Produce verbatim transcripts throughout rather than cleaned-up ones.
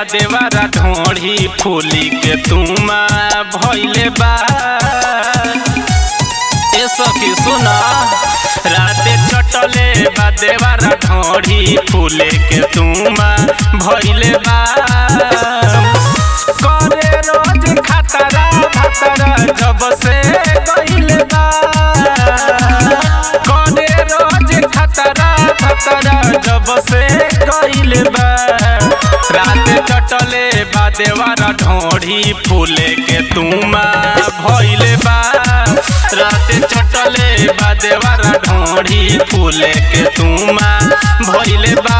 देवरा ढोढ़ी फूली के तुमा भइले बा। ए सखी सुना राते चटले बा देवरा ढोढ़ी फूले के तुमा भइले बा। करे रोज खतरा खतरा जब से गइले बा। करे रोज खतरा खतरा जब से गइले बा। रात चटले बा देवरा ढोढ़ी फूले के तुमा भइले बा। रात चटले बा देवरा ढोढ़ी फूले के तुमा भइले बा।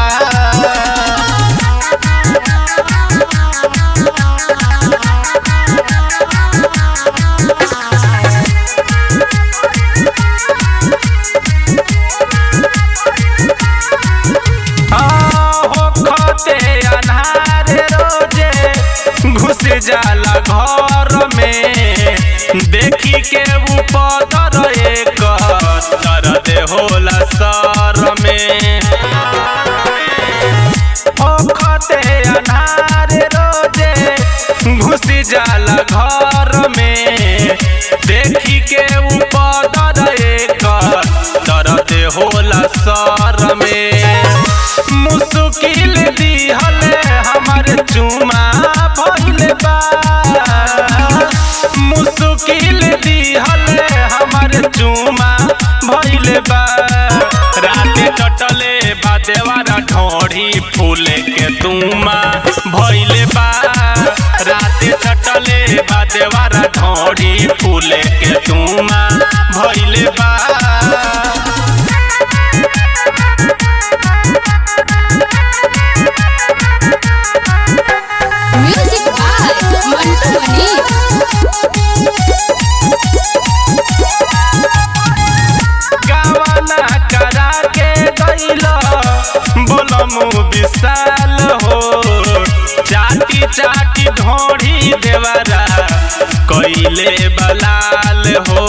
घुस जाला घर में देखी के ऊपर एक दर्द होला सर में। ओखते अन्हार रोजे घुस जाला घर में देखी के ऊपर एक दर्द होला सर में। मुश्किल दिहल हमार चुमा भइले बा। मुश्किल दिहल हमार चुमा भइले बा। रात कटले बा देवरा ढोढ़ी फूले के तुमा भइले बा। रात चटले बा देवरा ढोढ़ी फूले के तुमा भइले बा। विशाल हो चाटी चाटी ढोढ़ी देवरा कइले बलाल हो।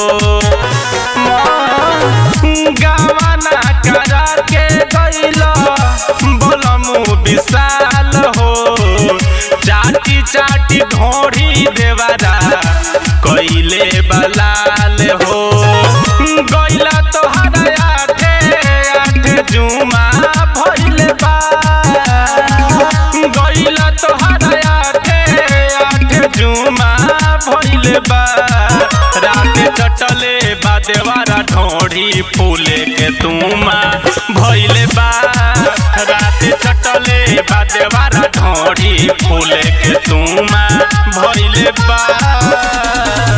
गावना करा के गइला बोलमु विशाल हो चाटी चाटी ढोढ़ी देवरा कइले बलाल हो। गइला तोहरा यादे आठ जुमा भइले बा। गइला तोहरा यादे आठ जुमा भइले बा। रात चटले बा देवरा ढोढ़ी फूले के तुमा भइले बा। रात चटले बा देवरा ढोढ़ी फूले के तुमा भइले बा।